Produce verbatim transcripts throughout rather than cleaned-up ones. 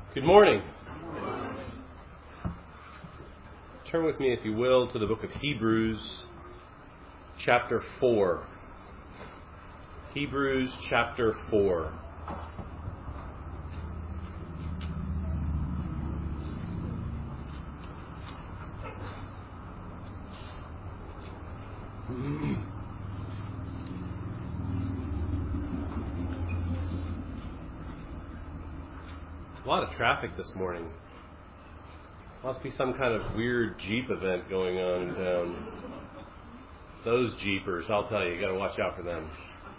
Good morning. Turn with me, if you will, to the book of Hebrews, chapter four. Hebrews, chapter four. A lot of traffic this morning. Must be some kind of weird Jeep event going on in town. Those Jeepers, I'll tell you, you got to watch out for them.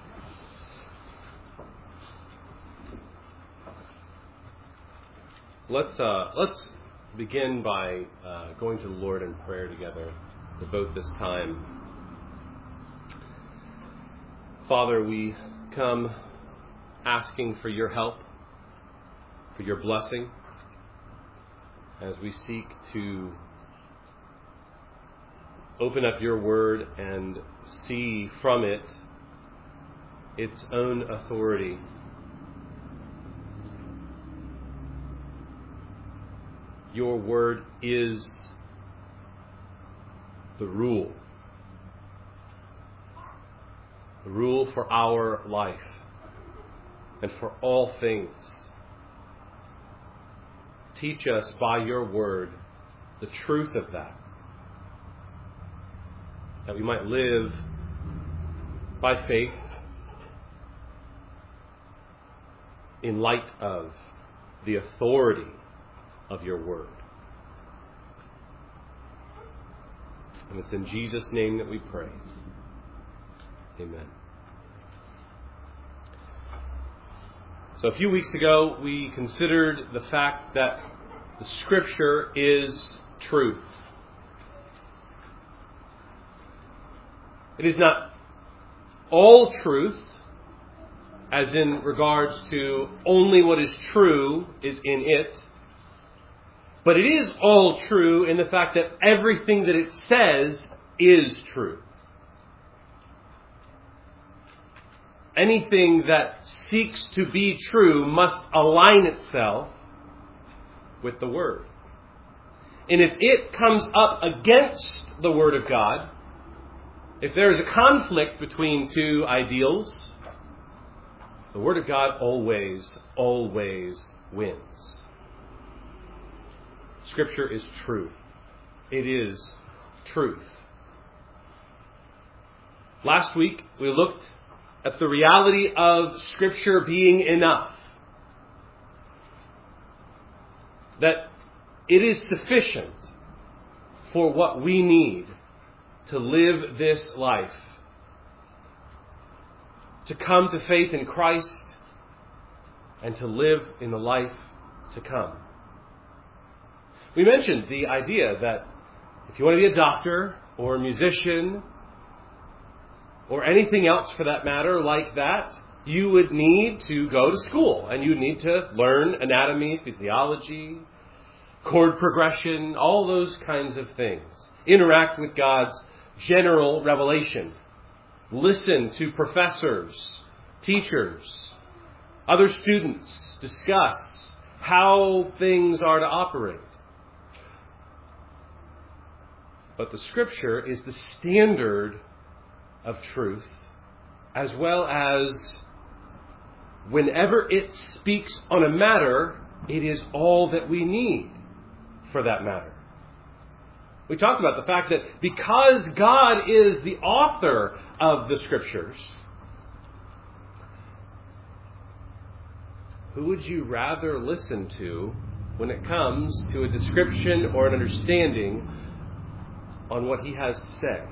Let's uh, let's begin by uh, going to the Lord in prayer together to devote this time. Father, we come asking for your help, for your blessing, as we seek to open up your word and see from it its own authority. Your word is the rule, the rule for our life and for all things. Teach us by your word the truth of that, that we might live by faith in light of the authority of your word. And it's in Jesus' name that we pray. Amen. So a few weeks ago, we considered the fact that the Scripture is truth. It is not all truth, as in regards to only what is true is in it, but it is all true in the fact that everything that it says is true. Anything that seeks to be true must align itself with the Word. And if it comes up against the Word of God, if there is a conflict between two ideals, the Word of God always, always wins. Scripture is true. It is truth. Last week, we looked at the reality of Scripture being enough. That it is sufficient for what we need to live this life. To come to faith in Christ and to live in the life to come. We mentioned the idea that if you want to be a doctor or a musician or anything else for that matter like that, you would need to go to school and you need to learn anatomy, physiology, chord progression, all those kinds of things. Interact with God's general revelation. Listen to professors, teachers, other students discuss how things are to operate. But the Scripture is the standard of truth, as well as whenever it speaks on a matter, it is all that we need for that matter. We talked about the fact that because God is the author of the Scriptures, who would you rather listen to when it comes to a description or an understanding on what he has to say?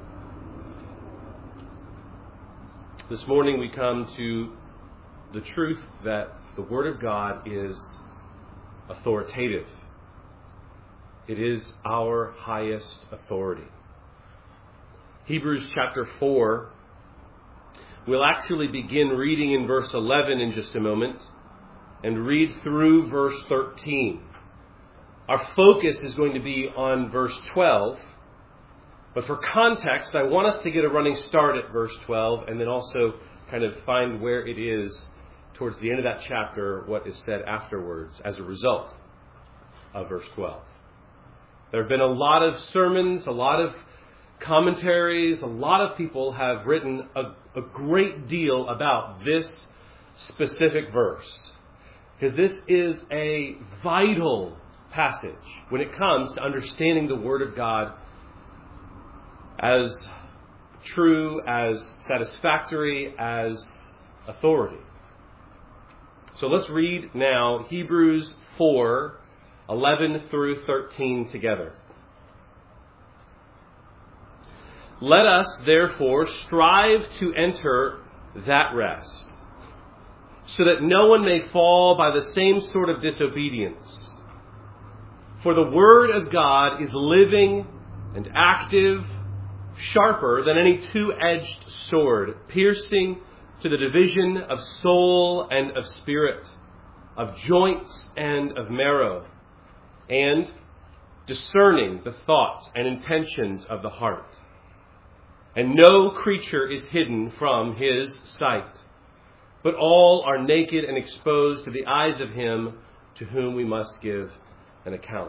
This morning we come to the truth that the Word of God is authoritative. It is our highest authority. Hebrews chapter four. We'll actually begin reading in verse eleven in just a moment and read through verse thirteen. Our focus is going to be on verse twelve. But for context, I want us to get a running start at verse twelve and then also kind of find where it is towards the end of that chapter, what is said afterwards as a result of verse twelve. There have been a lot of sermons, a lot of commentaries, a lot of people have written a, a great deal about this specific verse. Because this is a vital passage when it comes to understanding the Word of God as true, as satisfactory, as authority. So let's read now Hebrews four, eleven through thirteen together. Let us, therefore, strive to enter that rest, so that no one may fall by the same sort of disobedience. For the Word of God is living and active, sharper than any two-edged sword, piercing to the division of soul and of spirit, of joints and of marrow, and discerning the thoughts and intentions of the heart. And no creature is hidden from His sight, but all are naked and exposed to the eyes of Him to whom we must give an account.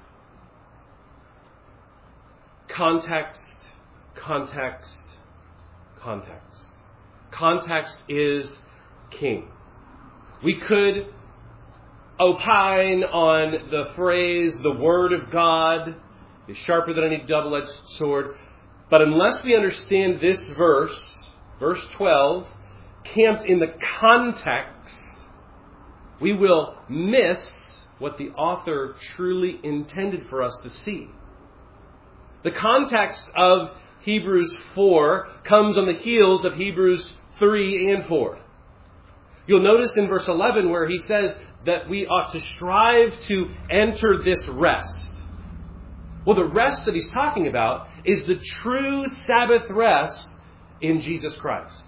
Context, context, context. Context is king. We could opine on the phrase, the Word of God is sharper than any double-edged sword. But unless we understand this verse, verse twelve, camped in the context, we will miss what the author truly intended for us to see. The context of Hebrews four comes on the heels of Hebrews three and four. You'll notice in verse eleven where he says that we ought to strive to enter this rest. Well, the rest that he's talking about is the true Sabbath rest in Jesus Christ.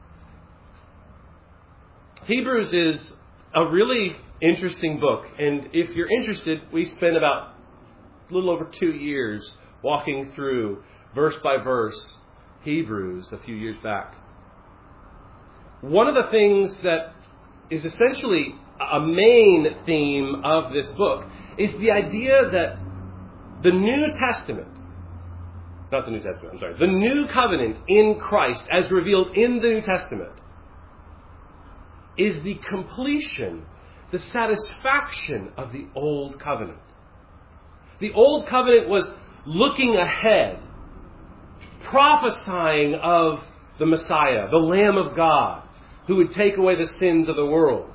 Hebrews is a really interesting book. And if you're interested, we spent about a little over two years walking through verse by verse Hebrews a few years back. One of the things that is essentially a main theme of this book is the idea that the New Testament, not the New Testament, I'm sorry, the New Covenant in Christ as revealed in the New Testament is the completion, the satisfaction of the Old Covenant. The Old Covenant was looking ahead, prophesying of the Messiah, the Lamb of God, who would take away the sins of the world.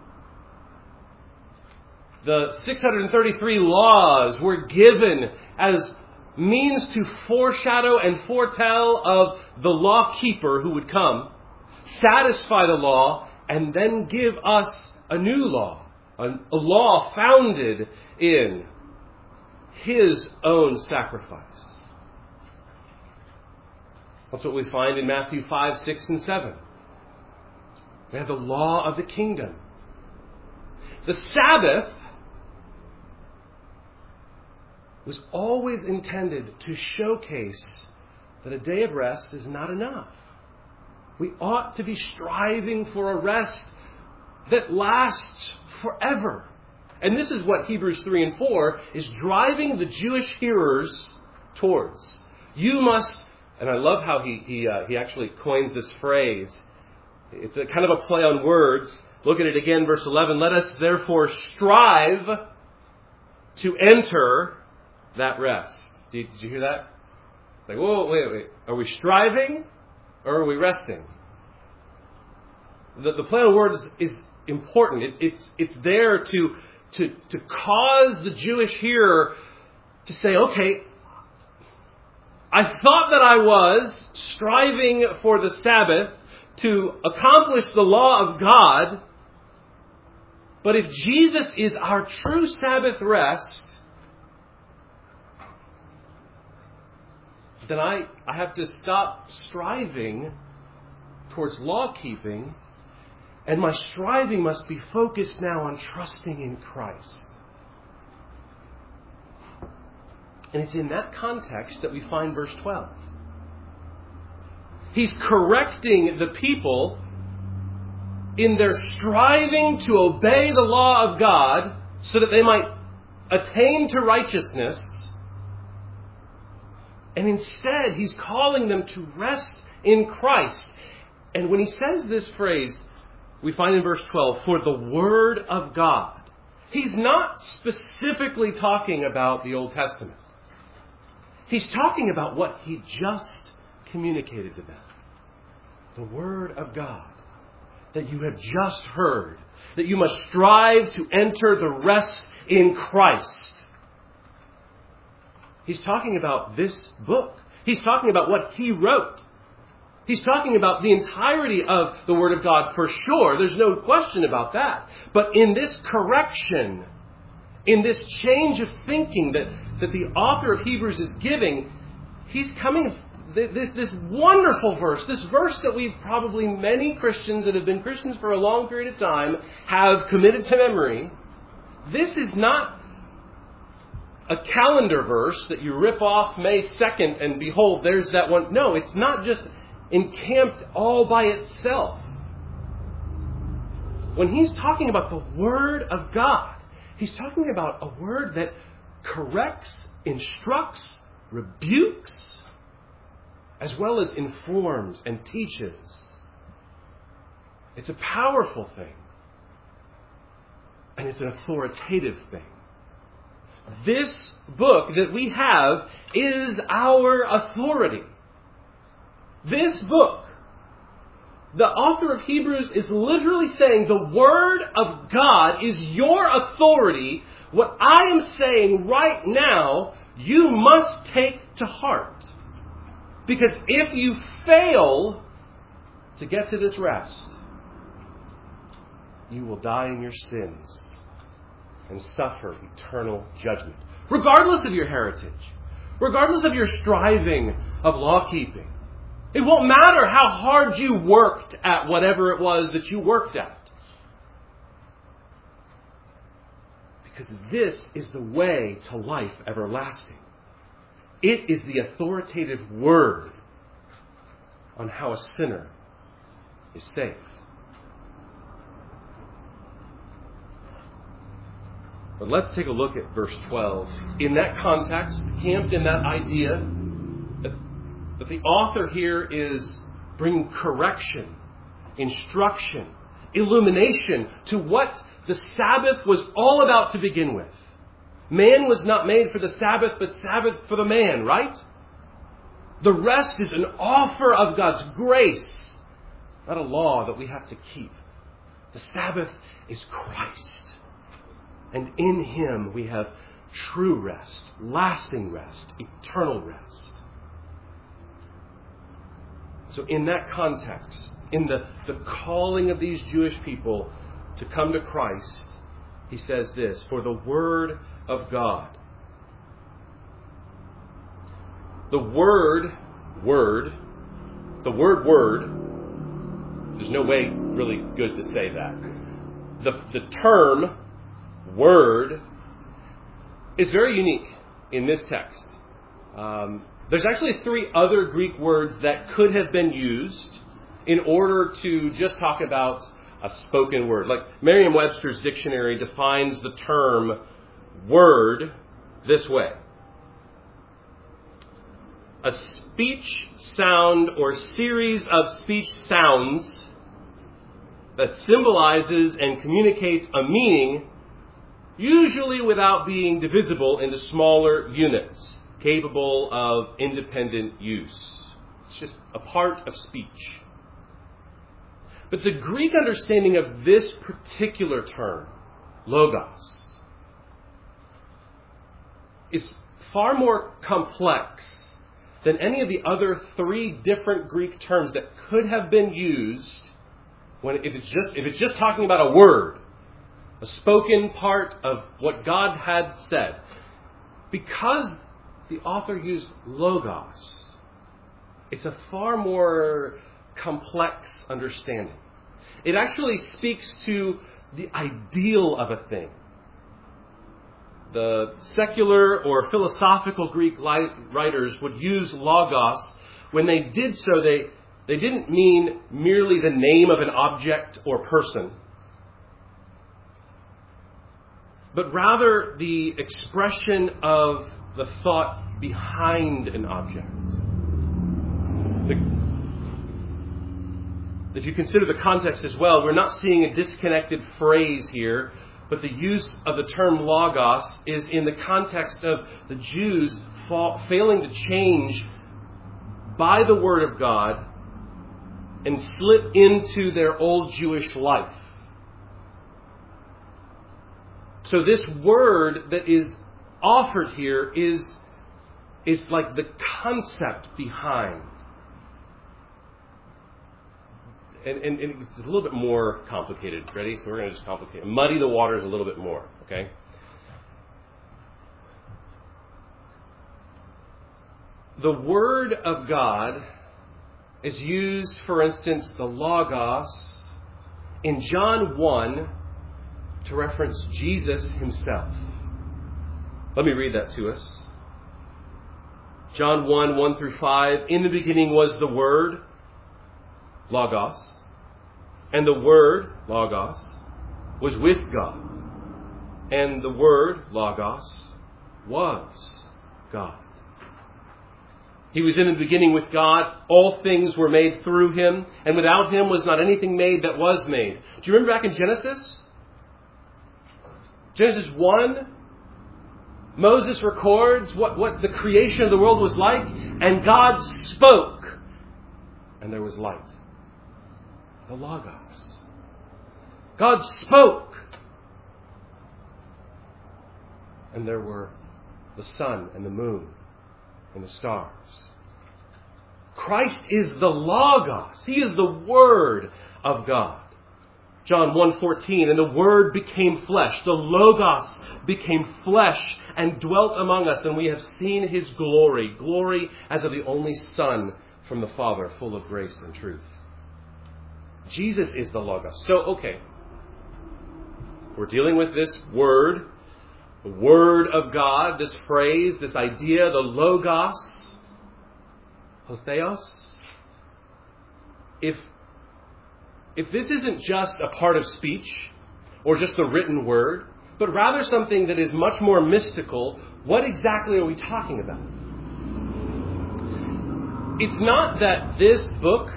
The six hundred thirty-three laws were given as means to foreshadow and foretell of the law keeper who would come, satisfy the law, and then give us a new law, a, a law founded in His own sacrifice. That's what we find in Matthew five, six, and seven. We have the law of the kingdom. The Sabbath was always intended to showcase that a day of rest is not enough. We ought to be striving for a rest that lasts forever. And this is what Hebrews three and four is driving the Jewish hearers towards. You must, and I love how he he, uh, he actually coins this phrase. It's a kind of a play on words. Look at it again, verse eleven. Let us therefore strive to enter that rest. Did, did you hear that? It's like, whoa, wait, wait. Are we striving or are we resting? The, the play on words is important. It, it's it's there to, to, to cause the Jewish hearer to say, okay, I thought that I was striving for the Sabbath to accomplish the law of God, but if Jesus is our true Sabbath rest, then I, I have to stop striving towards law-keeping, and my striving must be focused now on trusting in Christ. And it's in that context that we find verse twelve. He's correcting the people in their striving to obey the law of God so that they might attain to righteousness. And instead, he's calling them to rest in Christ. And when he says this phrase, we find in verse twelve, for the word of God, he's not specifically talking about the Old Testament. He's talking about what he just communicated to them. The word of God that you have just heard, that you must strive to enter the rest in Christ. He's talking about this book. He's talking about what he wrote. He's talking about the entirety of the Word of God for sure. There's no question about that. But in this correction, in this change of thinking that, that the author of Hebrews is giving, he's coming, this, this wonderful verse, this verse that we've probably many Christians that have been Christians for a long period of time have committed to memory. This is not a calendar verse that you rip off May second and behold, there's that one. No, it's not just encamped all by itself. When he's talking about the Word of God, he's talking about a word that corrects, instructs, rebukes, as well as informs and teaches. It's a powerful thing. And it's an authoritative thing. This book that we have is our authority. This book, the author of Hebrews is literally saying the Word of God is your authority. What I am saying right now, you must take to heart. Because if you fail to get to this rest, you will die in your sins and suffer eternal judgment. Regardless of your heritage, regardless of your striving of law-keeping, it won't matter how hard you worked at whatever it was that you worked at. Because this is the way to life everlasting. It is the authoritative word on how a sinner is saved. But let's take a look at verse twelve. In that context, camped in that idea that, that the author here is bringing correction, instruction, illumination to what the Sabbath was all about to begin with. Man was not made for the Sabbath, but Sabbath for the man, right? The rest is an offer of God's grace, not a law that we have to keep. The Sabbath is Christ. And in Him we have true rest, lasting rest, eternal rest. So in that context, in the, the calling of these Jewish people to come to Christ, he says this, for the Word of God. The word, word, the word word, there's no way really good to say that. The, the term word is very unique in this text. Um, there's actually three other Greek words that could have been used in order to just talk about a spoken word. Like Merriam-Webster's dictionary defines the term word this way. A speech sound or series of speech sounds that symbolizes and communicates a meaning, usually without being divisible into smaller units, capable of independent use. It's just a part of speech. But the Greek understanding of this particular term, logos, is far more complex than any of the other three different Greek terms that could have been used when if it's just if it's just talking about a word, a spoken part of what God had said. Because the author used logos, it's a far more complex understanding. It actually speaks to the ideal of a thing. The secular or philosophical Greek writers would use logos. When they did so, they, they didn't mean merely the name of an object or person, but rather the expression of the thought behind an object. The, if you consider the context as well, we're not seeing a disconnected phrase here, but the use of the term logos is in the context of the Jews fall, failing to change by the Word of God and slip into their old Jewish life. So this word that is offered here is, is like the concept behind. And, and, and it's a little bit more complicated. Ready? So we're going to just complicate it. Muddy the waters a little bit more. Okay? The Word of God is used, for instance, the Logos, in John one to reference Jesus himself. Let me read that to us. John one, one through five. In the beginning was the Word, Logos, and the Word, Logos, was with God. And the Word, Logos, was God. He was in the beginning with God. All things were made through him, and without him was not anything made that was made. Do you remember back in Genesis? Genesis one, Moses records what, what the creation of the world was like, and God spoke, and there was light. The Logos. God spoke, and there were the sun and the moon and the stars. Christ is the Logos. He is the Word of God. John one fourteen, and the Word became flesh. The Logos became flesh and dwelt among us, and we have seen his glory. Glory as of the only Son from the Father, full of grace and truth. Jesus is the Logos. So, okay. We're dealing with this word, the Word of God, this phrase, this idea, the Logos, Hotheos. If If this isn't just a part of speech or just a written word, but rather something that is much more mystical, what exactly are we talking about? It's not that this book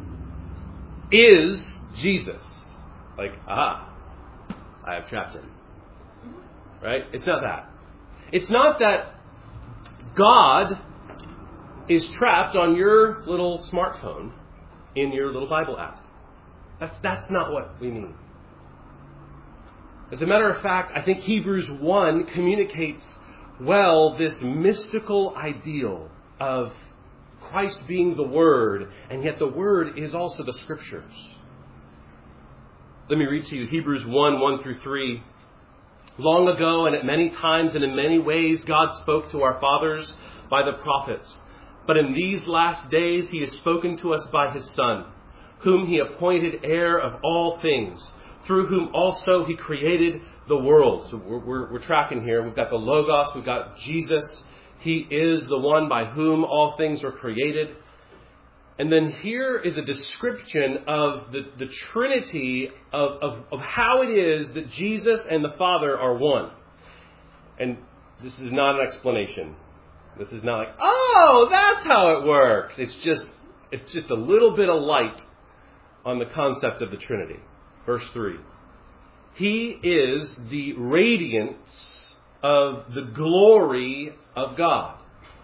is Jesus. Like, aha, I have trapped him. Right? It's not that. It's not that God is trapped on your little smartphone in your little Bible app. That's, that's not what we mean. As a matter of fact, I think Hebrews one communicates well this mystical ideal of Christ being the Word, and yet the Word is also the Scriptures. Let me read to you Hebrews one, one through three. Long ago and at many times and in many ways God spoke to our fathers by the prophets. But in these last days he has spoken to us by his Son, whom he appointed heir of all things, through whom also he created the world. So we're, we're, we're tracking here. We've got the Logos, we've got Jesus. He is the one by whom all things were created. And then here is a description of the, the Trinity of, of, of how it is that Jesus and the Father are one. And this is not an explanation. This is not like, oh, that's how it works. It's just, it's just a little bit of light on the concept of the Trinity. Verse three. He is the radiance of the glory of God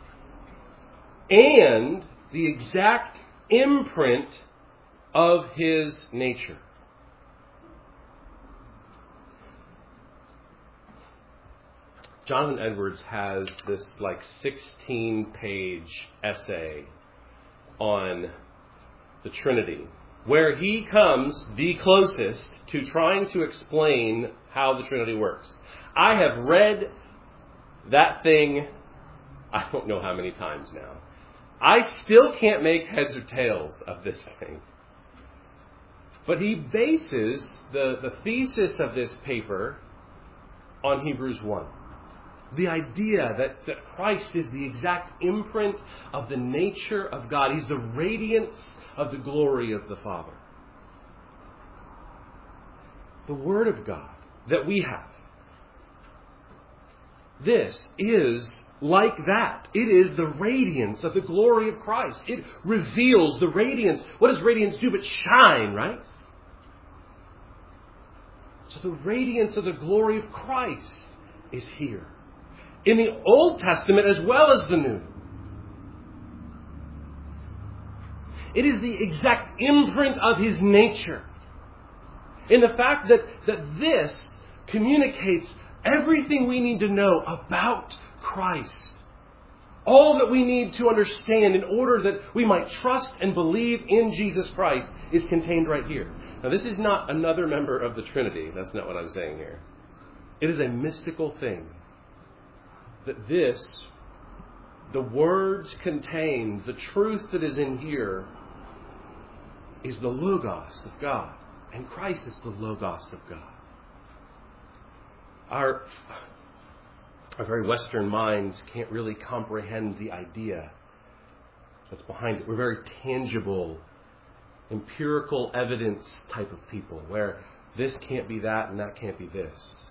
and the exact imprint of his nature. Jonathan Edwards has this like sixteen page essay on the Trinity, where he comes the closest to trying to explain how the Trinity works. I have read that thing, I don't know how many times now. I still can't make heads or tails of this thing. But he bases the, the thesis of this paper on Hebrews one. The idea that, that Christ is the exact imprint of the nature of God. He's the radiance of the glory of the Father. The Word of God that we have. This is like that. It is the radiance of the glory of Christ. It reveals the radiance. What does radiance do but shine, right? So the radiance of the glory of Christ is here. In the Old Testament as well as the New. It is the exact imprint of His nature. In the fact that, that this communicates everything we need to know about Christ. All that we need to understand in order that we might trust and believe in Jesus Christ is contained right here. Now, this is not another member of the Trinity. That's not what I'm saying here. It is a mystical thing. That this, the words contained, the truth that is in here, is the Logos of God. And Christ is the Logos of God. Our, our very Western minds can't really comprehend the idea that's behind it. We're very tangible, empirical evidence type of people, where this can't be that and that can't be this.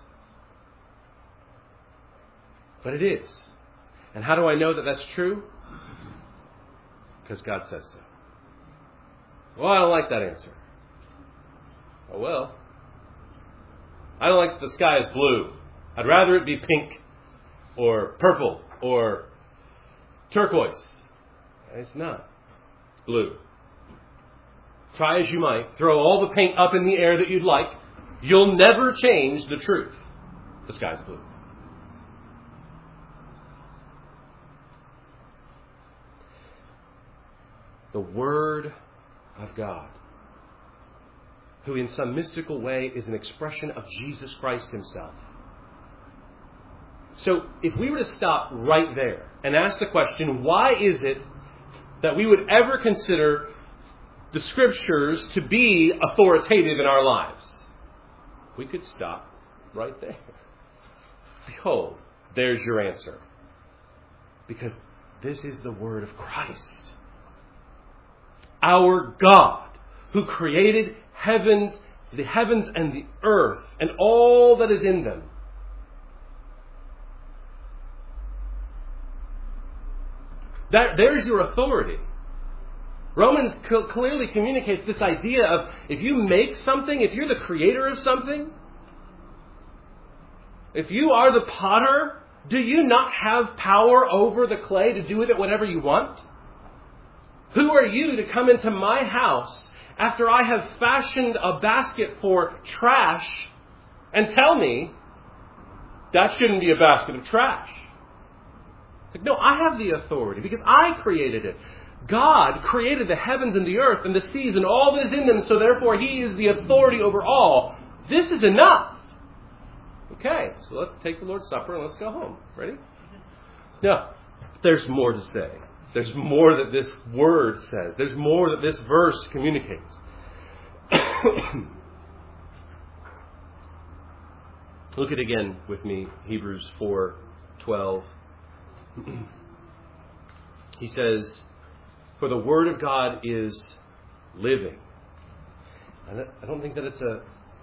But it is. And how do I know that that's true? Because God says so. Well, I don't like that answer. Oh, well. I don't like the sky is blue. I'd rather it be pink or purple or turquoise. It's not. It's blue. Try as you might, throw all the paint up in the air that you'd like. You'll never change the truth. The sky's blue. The Word of God, who in some mystical way is an expression of Jesus Christ Himself. So if we were to stop right there and ask the question, why is it that we would ever consider the Scriptures to be authoritative in our lives? We could stop right there. Behold, there's your answer. Because this is the Word of Christ. Our God, who created heavens, the heavens and the earth, and all that is in them. That, there's your authority. Romans cl- clearly communicates this idea of if you make something, if you're the creator of something, if you are the potter, do you not have power over the clay to do with it whatever you want? Who are you to come into my house after I have fashioned a basket for trash and tell me that shouldn't be a basket of trash? It's like, no, I have the authority because I created it. God created the heavens and the earth and the seas and all that is in them, so therefore He is the authority over all. This is enough. Okay, so let's take the Lord's Supper and let's go home. Ready? No, there's more to say. There's more that this word says. There's more that this verse communicates. Look at again with me, Hebrews four twelve. He says, for the Word of God is living. And I don't think that it's a,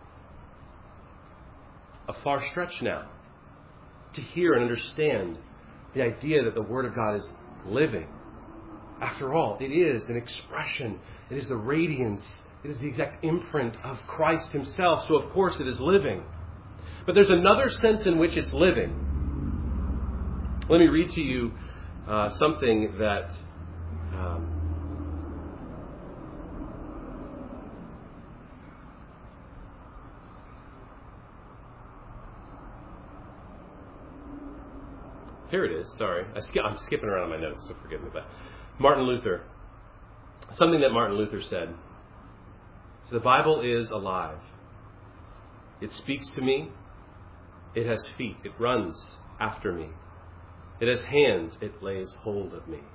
a far stretch now to hear and understand the idea that the Word of God is living. After all, it is an expression. It is the radiance. It is the exact imprint of Christ Himself. So of course it is living. But there's another sense in which it's living. Let me read to you uh, something that um, here it is. Sorry, I sk- I'm skipping around on my notes, so forgive me. But Martin Luther, something that Martin Luther said. So the Bible is alive. It speaks to me. It has feet. It runs after me. It has hands. It lays hold of me.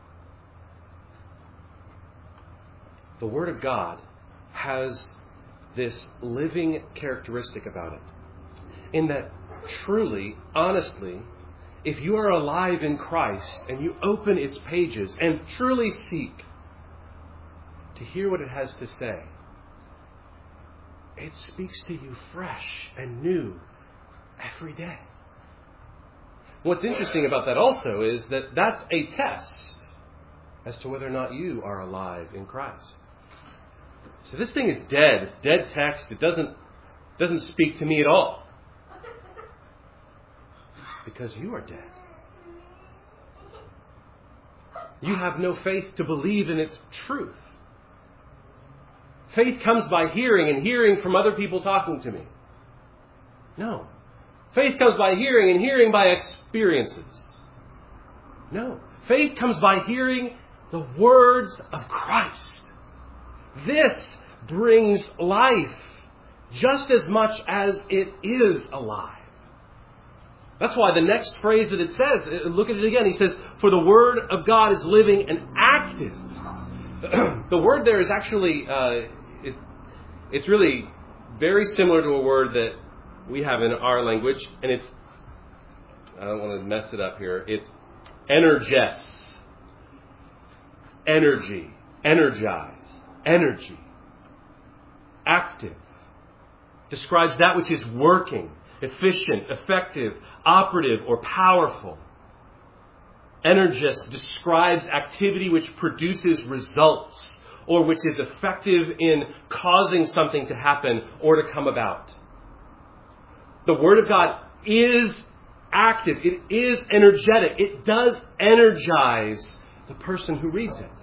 The Word of God has this living characteristic about it, in that truly, honestly, if you are alive in Christ and you open its pages and truly seek to hear what it has to say, it speaks to you fresh and new every day. What's interesting about that also is that that's a test as to whether or not you are alive in Christ. So this thing is dead. It's dead text. It doesn't, doesn't speak to me at all. Because you are dead. You have no faith to believe in its truth. Faith comes by hearing, and hearing from other people talking to me. No. Faith comes by hearing, and hearing by experiences. No. Faith comes by hearing the words of Christ. This brings life just as much as it is alive. That's why the next phrase that it says, look at it again. He says, for the word of God is living and active. The word there is actually, uh, it, it's really very similar to a word that we have in our language. And it's, I don't want to mess it up here. It's energes. Energy. Energize. Energy. Active. Describes that which is working. Efficient, effective, operative, or powerful. Energis describes activity which produces results or which is effective in causing something to happen or to come about. The Word of God is active. It is energetic. It does energize the person who reads it.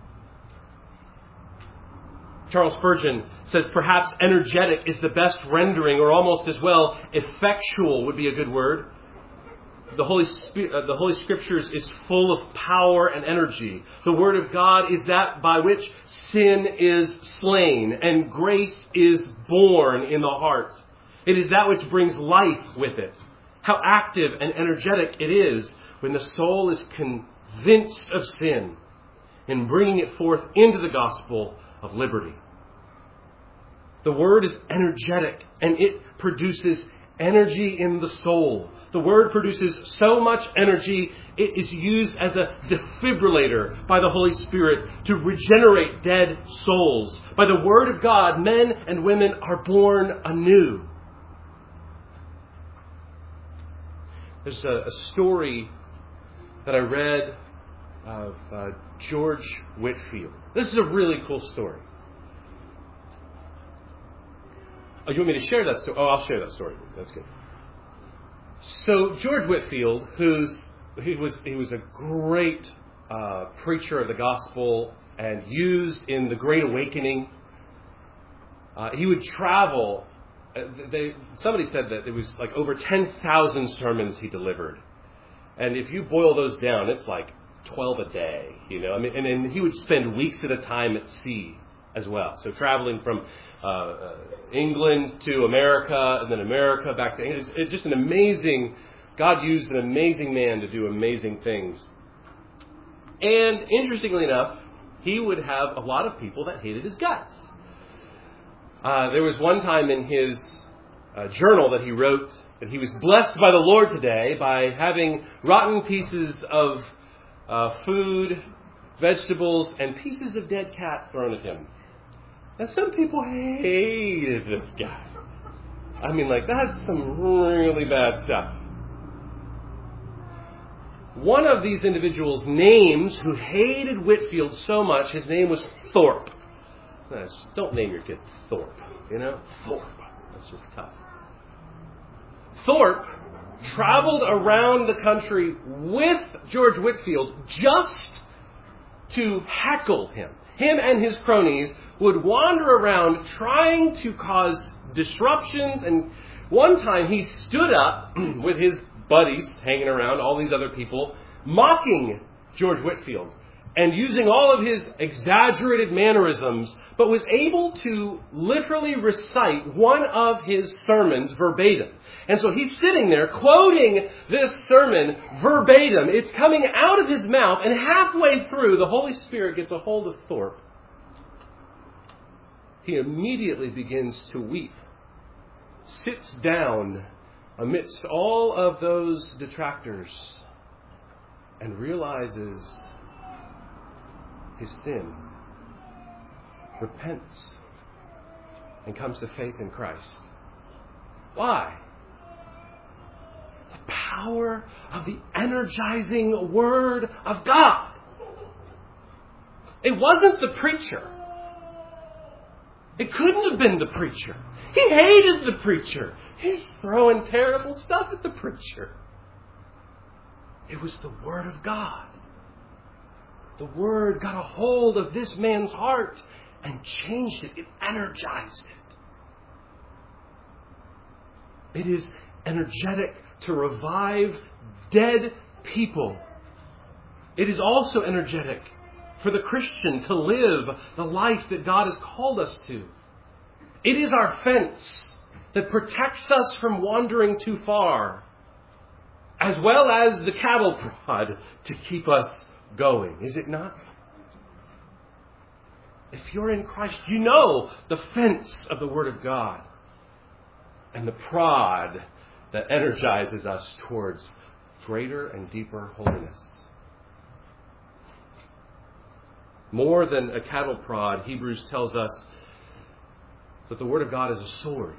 Charles Spurgeon says perhaps energetic is the best rendering, or almost as well, effectual would be a good word. The Holy, Spirit, uh, the Holy Scriptures is full of power and energy. The Word of God is that by which sin is slain and grace is born in the heart. It is that which brings life with it. How active and energetic it is when the soul is convinced of sin and bringing it forth into the gospel of liberty. The Word is energetic and it produces energy in the soul. The Word produces so much energy, it is used as a defibrillator by the Holy Spirit to regenerate dead souls. By the Word of God, men and women are born anew. There's a, a story that I read of uh, George Whitefield. This is a really cool story. Oh, you want me to share that story? Oh, I'll share that story. That's good. So George Whitefield, who's he was he was a great uh, preacher of the gospel and used in the Great Awakening. Uh, he would travel. Uh, they, somebody said that it was like over ten thousand sermons he delivered, and if you boil those down, it's like twelve a day. You know, I mean, and then he would spend weeks at a time at sea as well. So traveling from uh, uh, England to America, and then America back to England. It's, it's just an amazing, God used an amazing man to do amazing things. And interestingly enough, he would have a lot of people that hated his guts. Uh, there was one time in his uh, journal that he wrote that he was blessed by the Lord today by having rotten pieces of uh, food, vegetables, and pieces of dead cat thrown at him. Now, some people hated this guy. I mean, like, that's some really bad stuff. One of these individuals' names who hated Whitefield so much, his name was Thorpe. Don't name your kid Thorpe, you know? Thorpe. That's just tough. Thorpe traveled around the country with George Whitefield just to heckle him. Him and his cronies would wander around trying to cause disruptions. And one time he stood up with his buddies hanging around, all these other people, mocking George Whitefield and using all of his exaggerated mannerisms, but was able to literally recite one of his sermons verbatim. And so he's sitting there quoting this sermon verbatim. It's coming out of his mouth, and halfway through, the Holy Spirit gets a hold of Thorpe. He immediately begins to weep, sits down amidst all of those detractors and realizes his sin, repents, and comes to faith in Christ. Why? The power of the energizing Word of God. It wasn't the preacher. It couldn't have been the preacher. He hated the preacher. He's throwing terrible stuff at the preacher. It was the Word of God. The Word got a hold of this man's heart and changed it. It energized it. It is energetic to revive dead people. It is also energetic for the Christian to live the life that God has called us to. It is our fence that protects us from wandering too far, as well as the cattle prod to keep us going, is it not? If you're in Christ, you know the fence of the Word of God and the prod that energizes us towards greater and deeper holiness. More than a cattle prod, Hebrews tells us that the Word of God is a sword.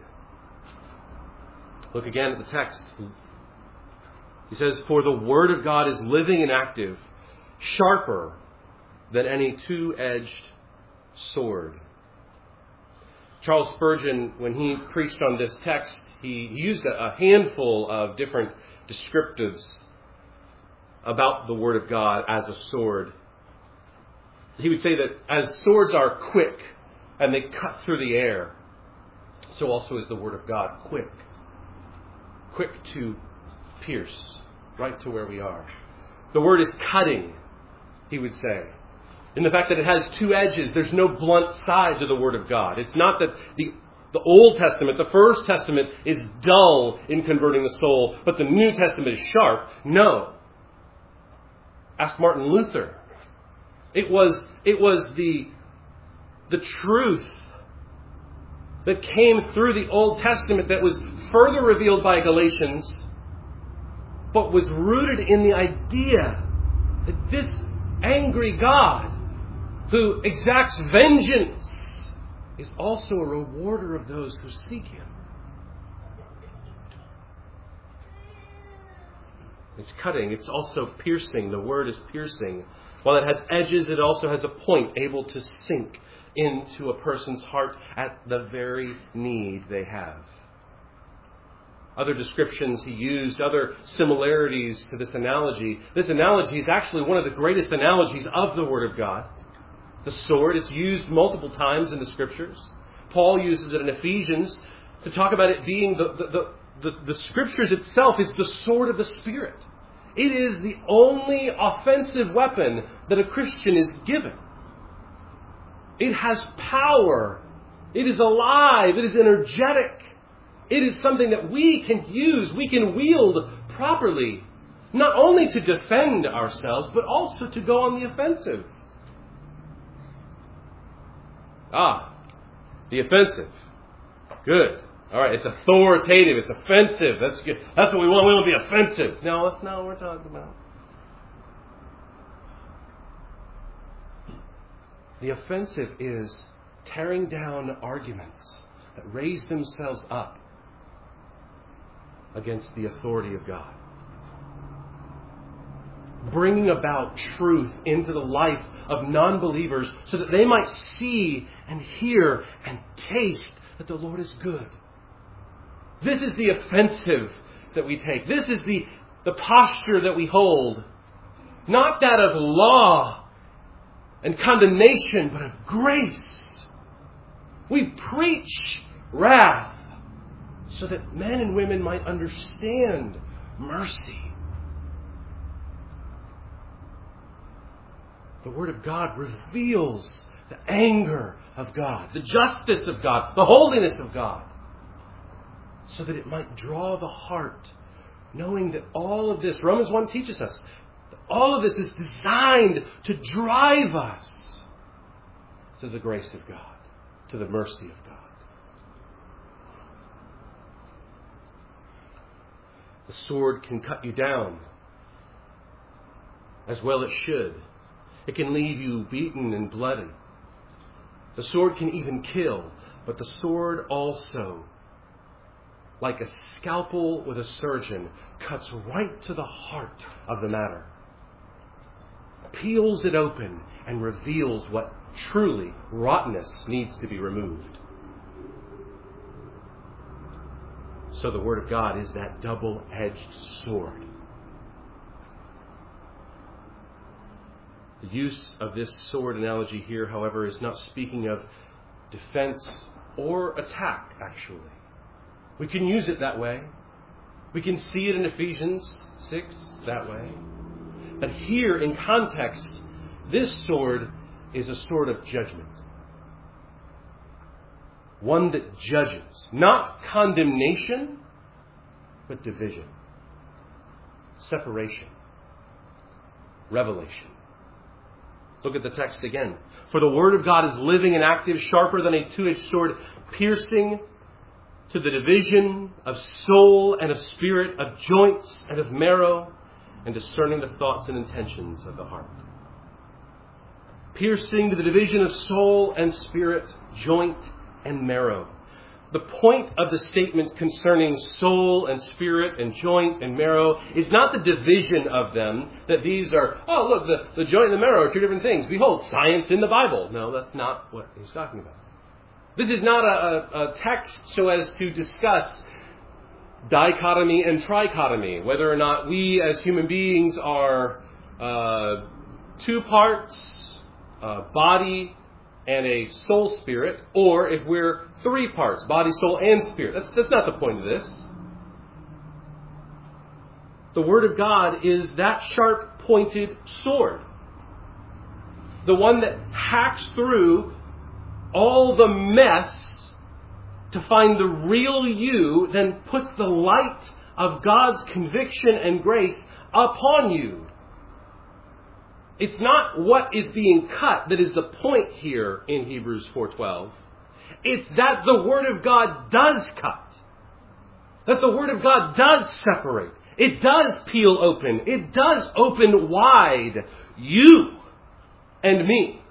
Look again at the text. He says, "For the Word of God is living and active, sharper than any two-edged sword." Charles Spurgeon, when he preached on this text, he used a handful of different descriptives about the Word of God as a sword. He would say that as swords are quick and they cut through the air, so also is the Word of God quick. Quick to pierce right to where we are. The Word is cutting, he would say. In the fact that it has two edges, there's no blunt side to the Word of God. It's not that the, the Old Testament, the First Testament, is dull in converting the soul, but the New Testament is sharp. No. Ask Martin Luther. It was, it was the, the truth that came through the Old Testament that was further revealed by Galatians, but was rooted in the idea that this angry God who exacts vengeance is also a rewarder of those who seek Him. It's cutting. It's also piercing. The Word is piercing. While it has edges, it also has a point able to sink into a person's heart at the very need they have. Other descriptions he used, other similarities to this analogy. This analogy is actually one of the greatest analogies of the Word of God. The sword, it's used multiple times in the Scriptures. Paul uses it in Ephesians to talk about it being the, the, the, the, the Scriptures itself is the sword of the Spirit. It is the only offensive weapon that a Christian is given. It has power. It is alive. It is energetic. It is something that we can use, we can wield properly, not only to defend ourselves, but also to go on the offensive. Ah, the offensive. Good. All right, it's authoritative, it's offensive. That's good. That's what we want. We want to be offensive. No, that's not what we're talking about. The offensive is tearing down arguments that raise themselves up against the authority of God. Bringing about truth into the life of non-believers so that they might see and hear and taste that the Lord is good. This is the offensive that we take. This is the, the posture that we hold. Not that of law and condemnation, but of grace. We preach wrath so that men and women might understand mercy. The Word of God reveals the anger of God, the justice of God, the holiness of God, so that it might draw the heart, knowing that all of this, Romans one teaches us, that all of this is designed to drive us to the grace of God, to the mercy of God. The sword can cut you down, as well it should. It can leave you beaten and bloody. The sword can even kill, but the sword also, like a scalpel with a surgeon, cuts right to the heart of the matter, peels it open, and reveals what truly rottenness needs to be removed. So the Word of God is that double-edged sword. The use of this sword analogy here, however, is not speaking of defense or attack, actually. We can use it that way. We can see it in Ephesians six that way. But here, in context, this sword is a sword of judgment. One that judges. Not condemnation, but division. Separation. Revelation. Look at the text again. For the Word of God is living and active, sharper than a two-edged sword, piercing to the division of soul and of spirit, of joints and of marrow, and discerning the thoughts and intentions of the heart. Piercing to the division of soul and spirit, joint and marrow. The point of the statement concerning soul and spirit and joint and marrow is not the division of them, that these are, oh, look, the, the joint and the marrow are two different things. Behold, science in the Bible. No, that's not what he's talking about. This is not a, a, a text so as to discuss dichotomy and trichotomy, whether or not we as human beings are uh, two parts, uh, body and a soul spirit, or if we're three parts, body, soul, and spirit. That's, that's not the point of this. The Word of God is that sharp-pointed sword. The one that hacks through all the mess to find the real you, then puts the light of God's conviction and grace upon you. It's not what is being cut that is the point here in Hebrews four twelve. It's that the Word of God does cut. That the Word of God does separate. It does peel open. It does open wide you and me.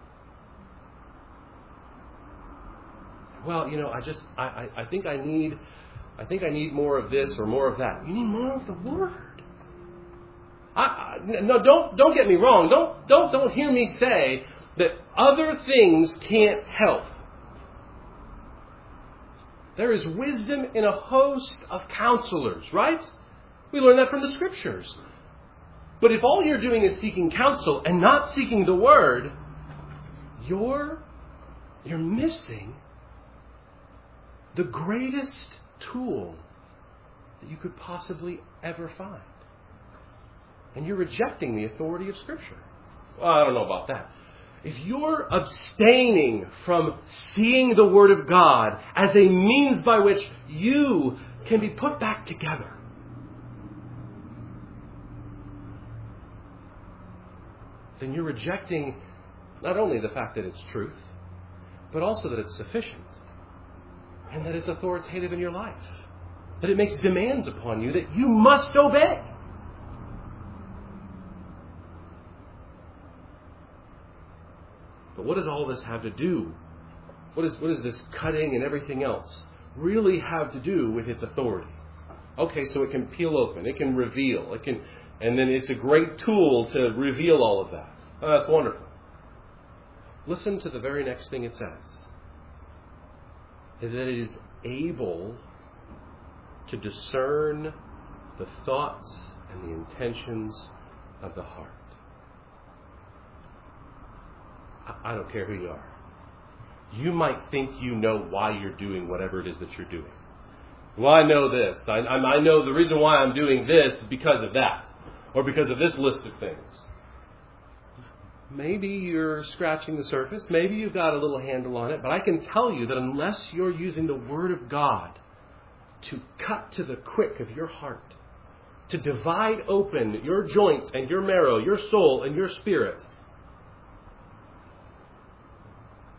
Well, you know, I just, I, I, I think I need, I think I need more of this or more of that. You need more of the Word. I, I, no, don't don't get me wrong. Don't don't don't hear me say that other things can't help. There is wisdom in a host of counselors, right? We learn that from the Scriptures. But if all you're doing is seeking counsel and not seeking the Word, you're you're missing the greatest tool that you could possibly ever find. And you're rejecting the authority of Scripture. Well, I don't know about that. If you're abstaining from seeing the Word of God as a means by which you can be put back together, then you're rejecting not only the fact that it's truth, but also that it's sufficient and that it's authoritative in your life. That it makes demands upon you that you must obey. But what does all this have to do? What, is, what does this cutting and everything else really have to do with its authority? Okay, so it can peel open, it can reveal, it can, and then it's a great tool to reveal all of that. Oh, that's wonderful. Listen to the very next thing it says. That it is able to discern the thoughts and the intentions of the heart. I don't care who you are. You might think you know why you're doing whatever it is that you're doing. Well, I know this. I, I know the reason why I'm doing this is because of that. Or because of this list of things. Maybe you're scratching the surface. Maybe you've got a little handle on it. But I can tell you that unless you're using the Word of God to cut to the quick of your heart, to divide open your joints and your marrow, your soul and your spirit,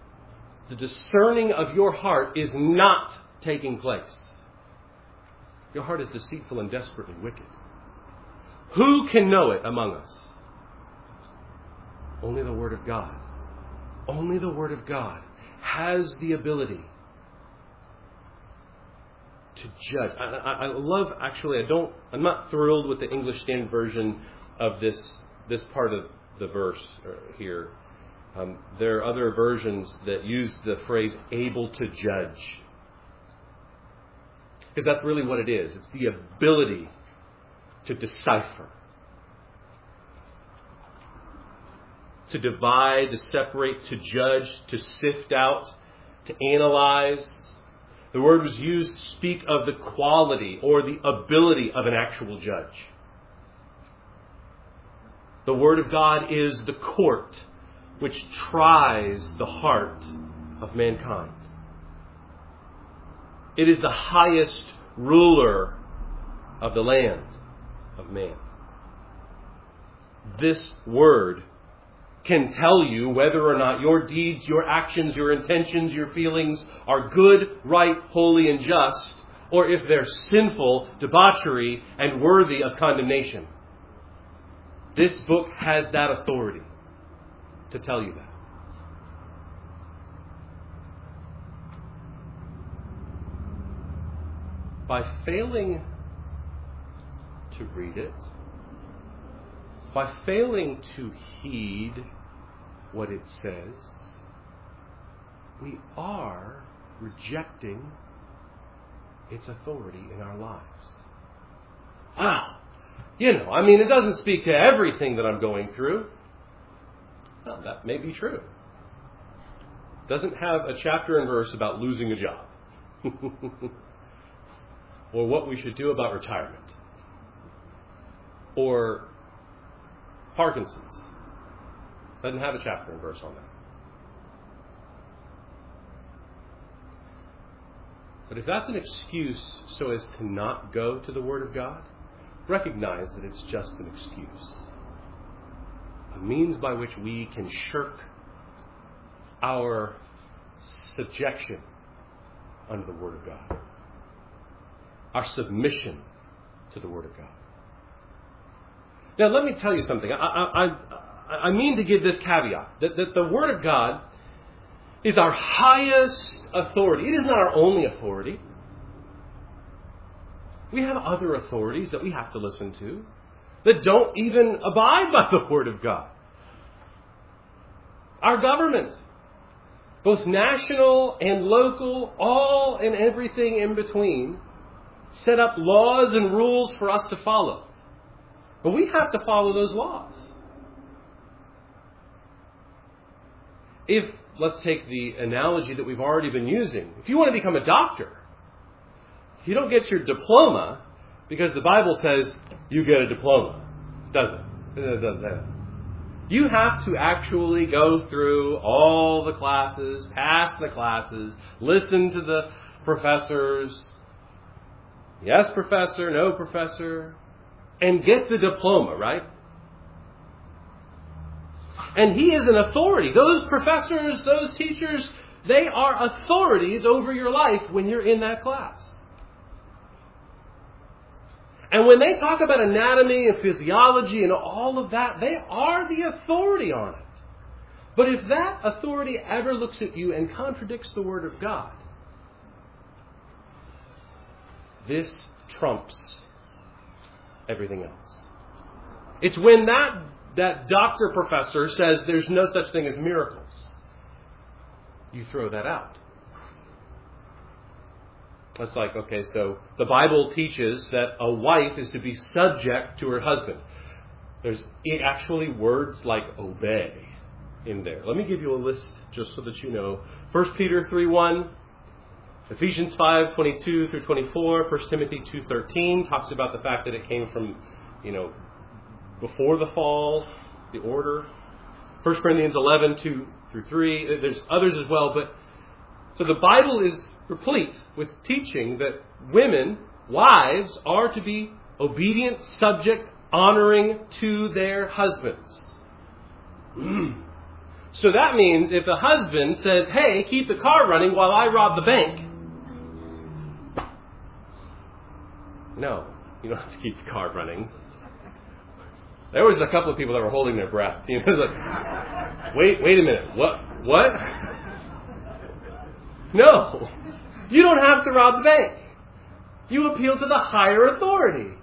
the discerning of your heart is not taking place. Your heart is deceitful and desperately wicked. Who can know it among us? Only the Word of God. Only the Word of God has the ability to judge. I, I, I love, actually, I don't, I'm not thrilled with the English Standard Version of this this part of the verse here. Um, there are other versions that use the phrase able to judge. Because that's really what it is. It's the ability to decipher, to divide, to separate, to judge, to sift out, to analyze. The word was used to speak of the quality or the ability of an actual judge. The Word of God is the court which tries the heart of mankind. It is the highest ruler of the land of man. This Word can tell you whether or not your deeds, your actions, your intentions, your feelings are good, right, holy, and just, or if they're sinful, debauchery, and worthy of condemnation. This book has that authority to tell you that. By failing to read it, by failing to heed what it says, we are rejecting its authority in our lives. Wow! You know, I mean, it doesn't speak to everything that I'm going through. Well, that may be true. It doesn't have a chapter and verse about losing a job. Or what we should do about retirement. Or Parkinson's. Doesn't have a chapter and verse on that. But if that's an excuse so as to not go to the Word of God, recognize that it's just an excuse. A means by which we can shirk our subjection under the Word of God. Our submission to the Word of God. Now, let me tell you something. I, I, I, I mean to give this caveat, that, that the Word of God is our highest authority. It is not our only authority. We have other authorities that we have to listen to that don't even abide by the Word of God. Our government, both national and local, all and everything in between, set up laws and rules for us to follow. But we have to follow those laws. If, let's take the analogy that we've already been using. If you want to become a doctor, you don't get your diploma because the Bible says you get a diploma. Does it? It doesn't. You have to actually go through all the classes, pass the classes, listen to the professors. Yes, professor, no, professor. And get the diploma, right? And he is an authority. Those professors, those teachers, they are authorities over your life when you're in that class. And when they talk about anatomy and physiology and all of that, they are the authority on it. But if that authority ever looks at you and contradicts the Word of God, this trumps everything else. It's when that, that doctor professor says there's no such thing as miracles, you throw that out. It's like, okay, so the Bible teaches that a wife is to be subject to her husband. There's actually words like obey in there. Let me give you a list just so that you know. First Peter three one, Ephesians five twenty-two through twenty-four, First Timothy two thirteen talks about the fact that it came from, you know, before the fall, the order. First Corinthians eleven two through three. There's others as well, but so the Bible is replete with teaching that women, wives, are to be obedient, subject, honoring to their husbands. So that means if the husband says, hey, keep the car running while I rob the bank, No, you don't have to keep the car running. There was a couple of people that were holding their breath. You know, like, wait, wait a minute. What? What? No. You don't have to rob the bank. You appeal to the higher authority.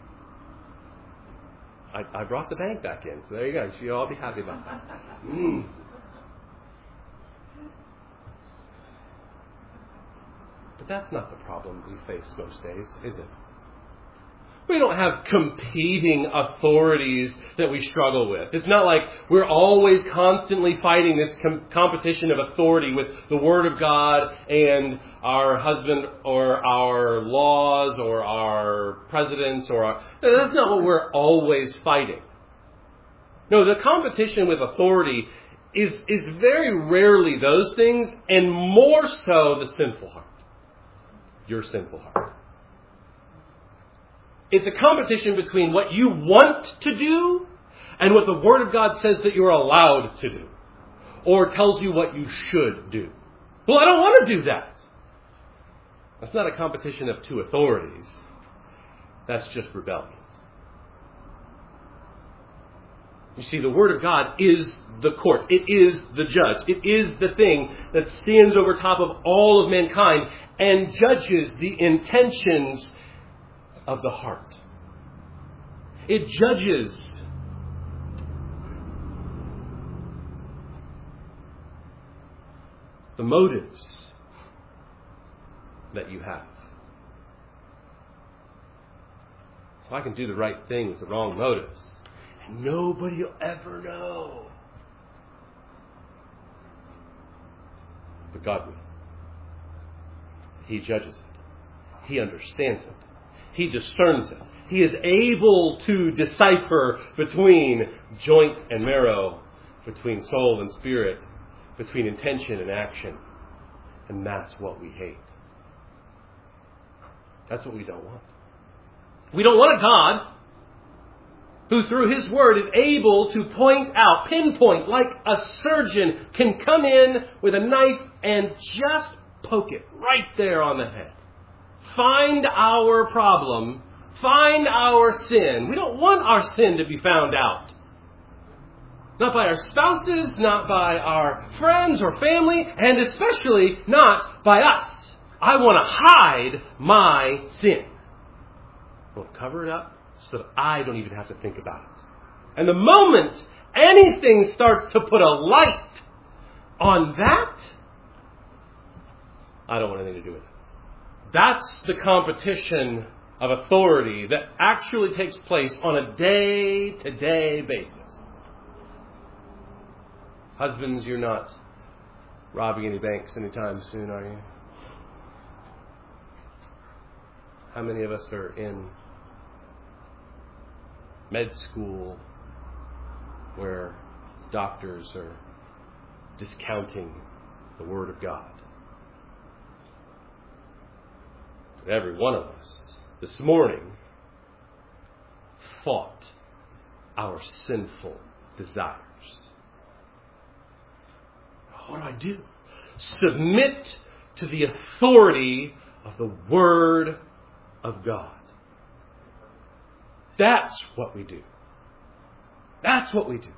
I, I brought the bank back in, so there you go. You'll all be happy about that. Mm. But that's not the problem we face most days, is it? We don't have competing authorities that we struggle with. It's not like we're always constantly fighting this com- competition of authority with the Word of God and our husband or our laws or our presidents or our... No, that's not what we're always fighting. No, the competition with authority is, is very rarely those things, and more so the sinful heart. Your sinful heart. It's a competition between what you want to do and what the Word of God says that you're allowed to do, or tells you what you should do. Well, I don't want to do that. That's not a competition of two authorities. That's just rebellion. You see, the Word of God is the court. It is the judge. It is the thing that stands over top of all of mankind and judges the intentions of the heart. It judges the motives that you have. So I can do the right thing with the wrong motives, and nobody will ever know. But God will. He judges it. He understands it. He discerns it. He is able to decipher between joint and marrow, between soul and spirit, between intention and action. And that's what we hate. That's what we don't want. We don't want a God who through His Word is able to point out, pinpoint, like a surgeon can come in with a knife and just poke it right there on the head. Find our problem. Find our sin. We don't want our sin to be found out. Not by our spouses, not by our friends or family, and especially not by us. I want to hide my sin. I want to cover it up so that I don't even have to think about it. And the moment anything starts to put a light on that, I don't want anything to do with it. That's the competition of authority that actually takes place on a day-to-day basis. Husbands, you're not robbing any banks anytime soon, are you? How many of us are in med school where doctors are discounting the Word of God? Every one of us this morning fought our sinful desires. What do I do? Submit to the authority of the Word of God. That's what we do. That's what we do.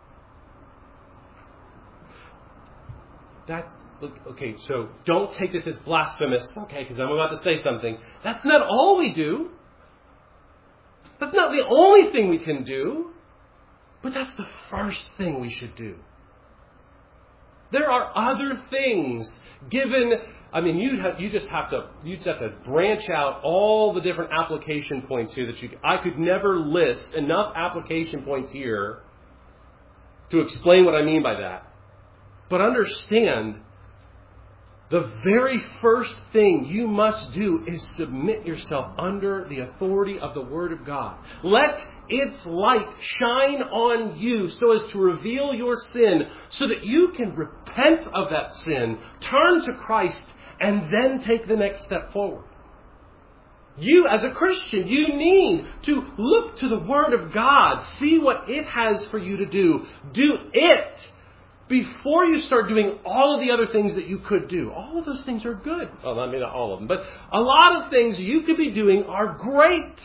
That, okay, so don't take this as blasphemous, okay, because I'm about to say something. That's not all we do. That's not the only thing we can do. But that's the first thing we should do. There are other things given. I mean, you have, you just have to you just have to branch out all the different application points here that you. I could never list enough application points here to explain what I mean by that. But understand, the very first thing you must do is submit yourself under the authority of the Word of God. Let its light shine on you so as to reveal your sin, so that you can repent of that sin, turn to Christ, and then take the next step forward. You, as a Christian, you need to look to the Word of God, see what it has for you to do. Do it. before you start doing all of the other things that you could do. All of those things are good. Well, I mean, not all of them, but a lot of things you could be doing are great.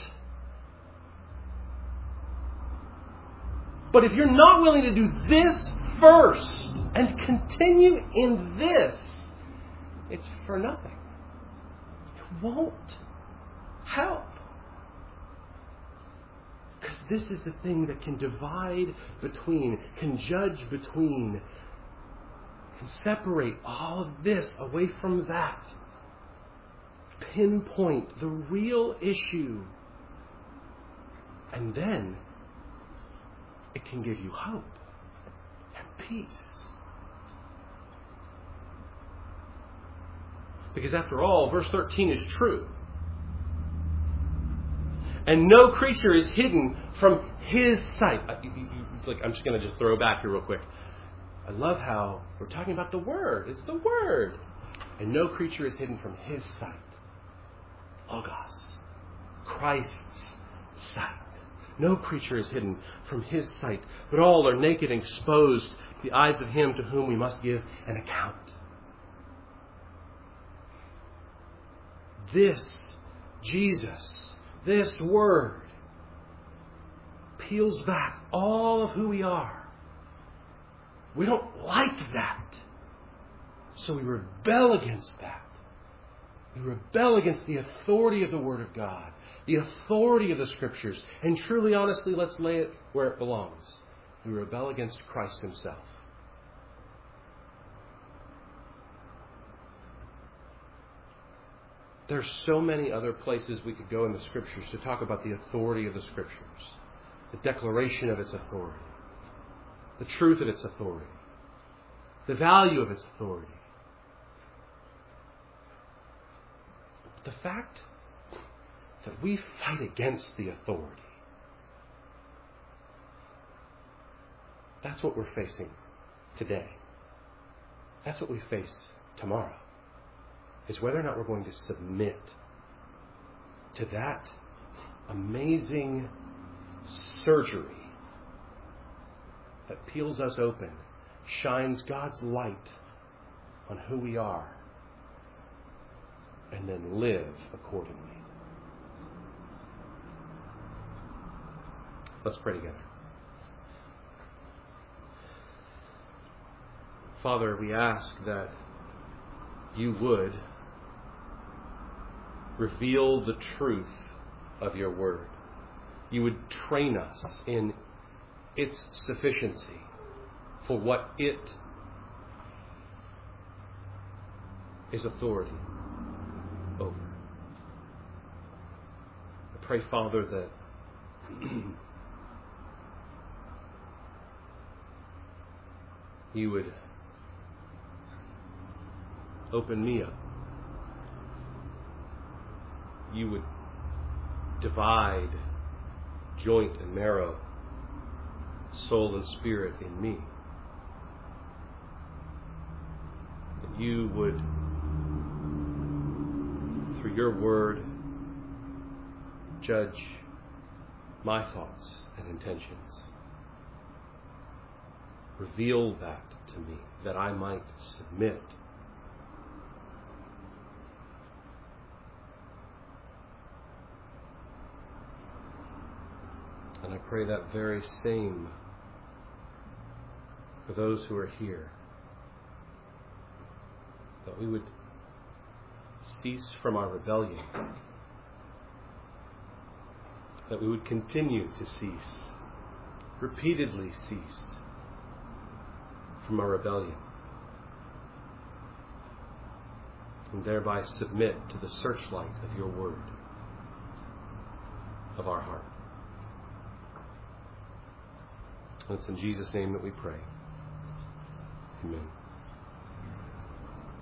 But if you're not willing to do this first and continue in this, it's for nothing. It won't help. Because this is the thing that can divide between, can judge between, can separate all of this away from that. Pinpoint the real issue. And then it can give you hope and peace. Because after all, verse thirteen is true. And no creature is hidden from His sight. It's like, I'm just going to just throw back here real quick. I love how we're talking about the Word. It's the Word. And no creature is hidden from His sight. Logos. Christ's sight. No creature is hidden from His sight, but all are naked and exposed to the eyes of Him to whom we must give an account. This Jesus, this Word, peels back all of who we are. We don't like that, so we rebel against that. We rebel against the authority of the Word of God, the authority of the Scriptures. And truly, honestly, let's lay it where it belongs. We rebel against Christ Himself. There's so many other places we could go in the Scriptures to talk about the authority of the Scriptures, the declaration of its authority, the truth of its authority, the value of its authority. The fact that we fight against the authority, that's what we're facing today. That's what we face tomorrow, is whether or not we're going to submit to that amazing surgery that peels us open, shines God's light on who we are, and then live accordingly. Let's pray together. Father, we ask that You would reveal the truth of Your Word. You would train us in its sufficiency for what it is authority over. I pray, Father, that You would open me up. You would divide joint and marrow, soul and spirit in me. That You would, through Your Word, judge my thoughts and intentions. Reveal that to me, that I might submit. And I pray that very same for those who are here. That we would cease from our rebellion. That we would continue to cease, repeatedly cease from our rebellion. And thereby submit to the searchlight of Your Word, of our heart. And it's in Jesus' name that we pray. Amen.